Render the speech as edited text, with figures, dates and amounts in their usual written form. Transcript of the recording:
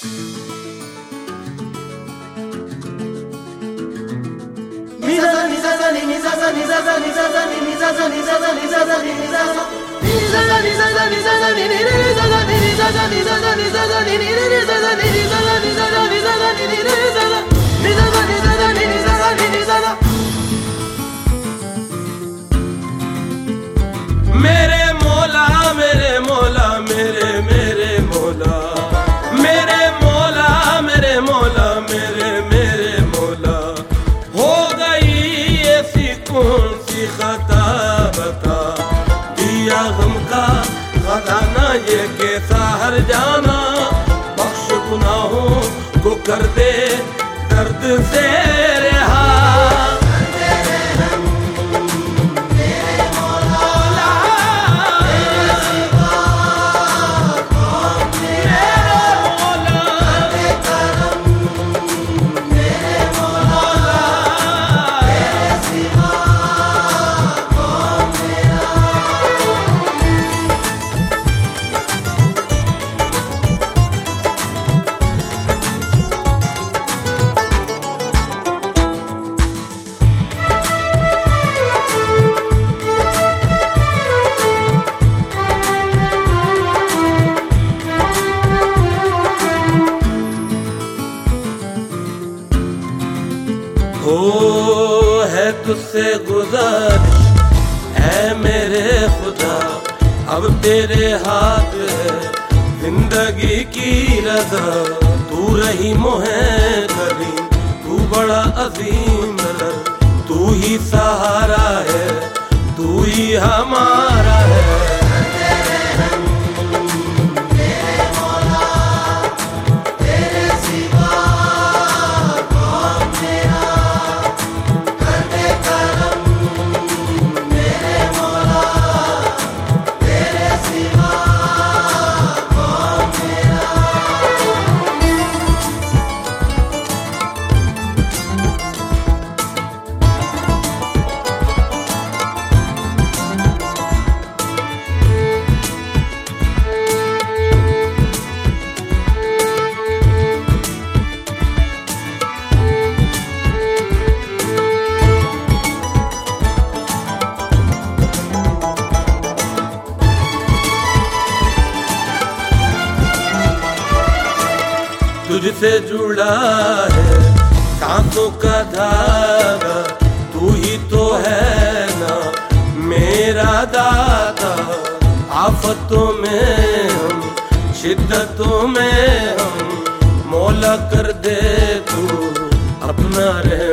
मेरे मौला मेरे मौला मेरे मेरे मौला मेरे मौला मेरे मौला मेरे मेरे मौला हो गई ऐसी कौन सी खता बता दिया गम का खजाना ये कैसा हर जाना बख्श गुनाहों को कर दे दर्द से रहा हो है तुझसे गुजारिश है मेरे खुदा अब तेरे हाथ है जिंदगी की रज़ा तू रही मोहे करीम तू बड़ा अजीम तू ही सहारा है तू ही हमारा है तुझसे जुड़ा है सांसों का धागा तू ही तो है ना मेरा दाता आफतों में हम शिद्दतों में हम मौला कर दे तू अपना रह